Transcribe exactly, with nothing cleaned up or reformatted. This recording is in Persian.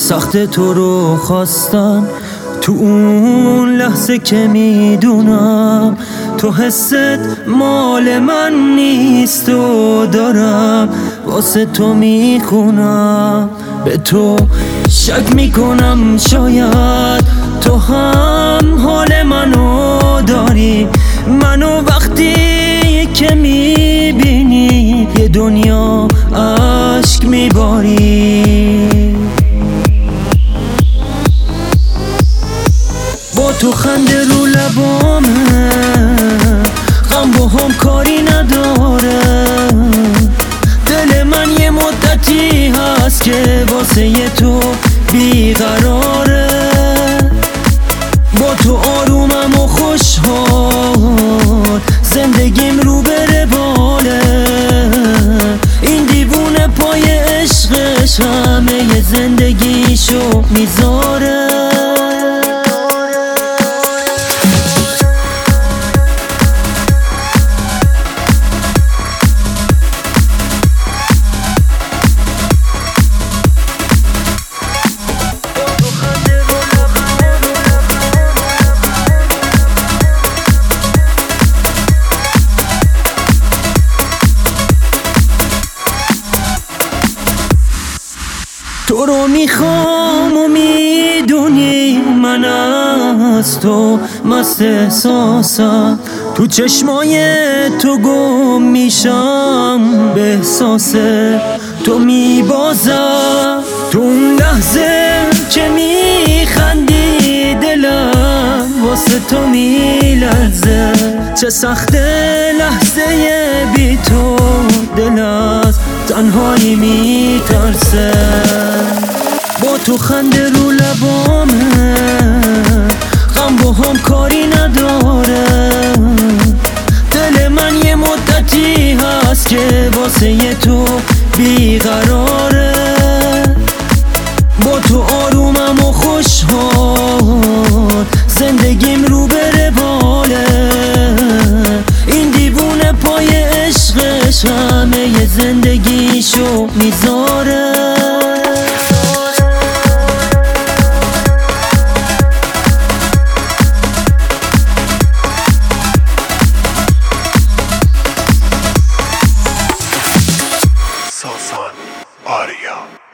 سخت تو رو خواستم تو اون لحظه که میدونم تو حست مال من نیست و دارم واسه تو میخونم. به تو شک میکنم شاید تو هم حال منو داری، منو وقتی که میبینی یه دنیا عشق میباری. با تو خنده رو لبامه، غم با هم کاری نداره. دل من یه مدتی هست که واسه تو بیقراره. با تو آرومم و خوشحال، زندگیم رو بره باله. این دیوونه پای عشقش همه زندگیشو میذاره. تو رو میخوام و میدونی من از تو مست احساسم، تو چشمای تو گم میشم به احساس تو میبازم. تو اون لحظه که میخندی دلم واسه تو میلرزه. چه سخته لحظه بی تو، دل از تنهایی میترسه. با تو خنده رو لبامه، غم با هم کاری نداره. دل من یه مدتی هست که واسه تو بیقراره. با تو آرومم و خوشحال، زندگیم رو بره باله. این دیوونه پای عشقش همه زندگیشو میذاره. Sosan Audio.